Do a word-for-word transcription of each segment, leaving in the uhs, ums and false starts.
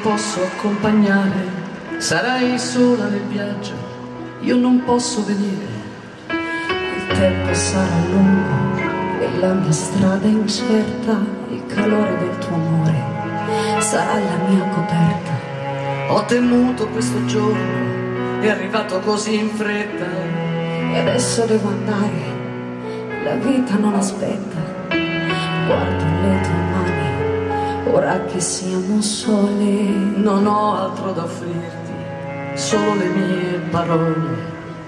posso accompagnare, sarai sola nel viaggio, io non posso venire. Il tempo sarà lungo e la mia strada incerta, il calore del tuo amore sarà la mia coperta. Ho temuto questo giorno, è arrivato così in fretta e adesso devo andare, la vita non aspetta. Guardo le tue mani, ora che siamo sole, non ho altro da offrirti, solo le mie parole.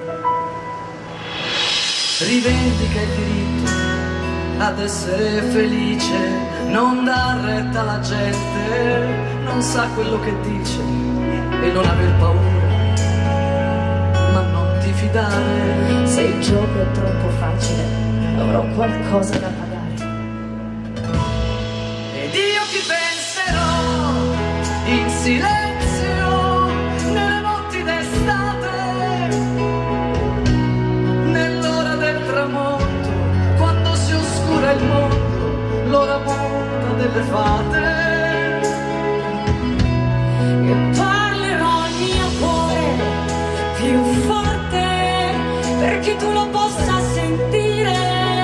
Rivendica il diritto ad essere felice, non dar retta alla gente, non sa quello che dice e non aver paura, ma non ti fidare. Se il gioco è troppo facile, avrò qualcosa da pagare. Ed io ti penserò in silenzio nelle notti d'estate, nell'ora del tramonto, quando si oscura il mondo, l'ora muta delle fate. E parlerò al mio cuore più forte perché tu lo possa sentire.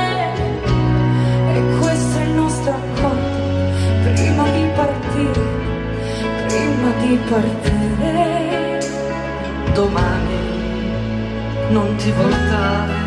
E questo è il nostro accordo prima di partire, prima di partire. Domani non ti voltare.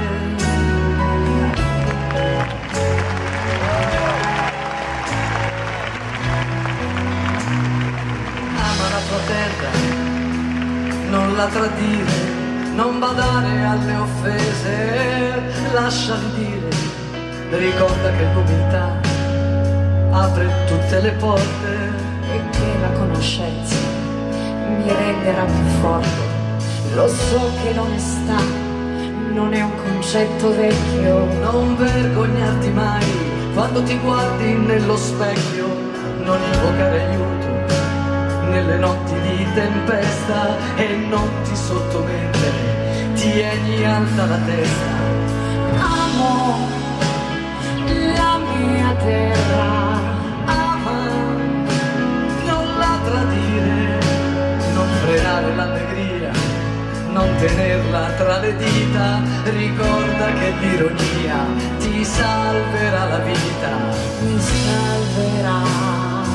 Ama la tua terra, non la tradire, non badare alle offese, lasciali dire, ricorda che l'umiltà apre tutte le porte E che la conoscenza mi renderà più forte. Lo so che l'onestà non è un concetto vecchio. Non vergognarti mai quando ti guardi nello specchio, non invocare aiuto nelle notti di tempesta e non ti sottomettere, tieni alta la testa. Amo la mia terra, Ama, non la tradire, non frenare l'allegria, non tenerla tra le dita, ricorda che l'ironia ti salverà la vita. mi salverà.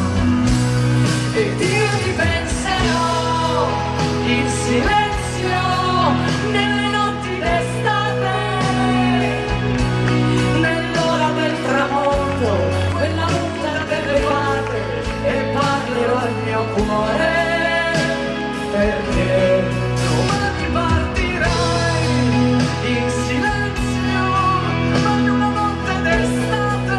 Ed io ti penserò in silenzio nelle notti d'estate, nell'ora del tramonto, quella muta delle fate, e parlerò al mio cuore perché domani partirai in silenzio, non una notte d'estate.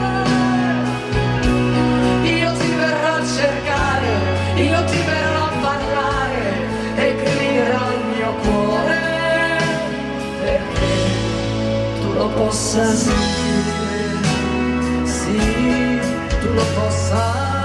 Io ti verrò a cercare, io ti verrò a parlare e griderò al mio cuore perché tu lo possa sentire, sì, tu lo possa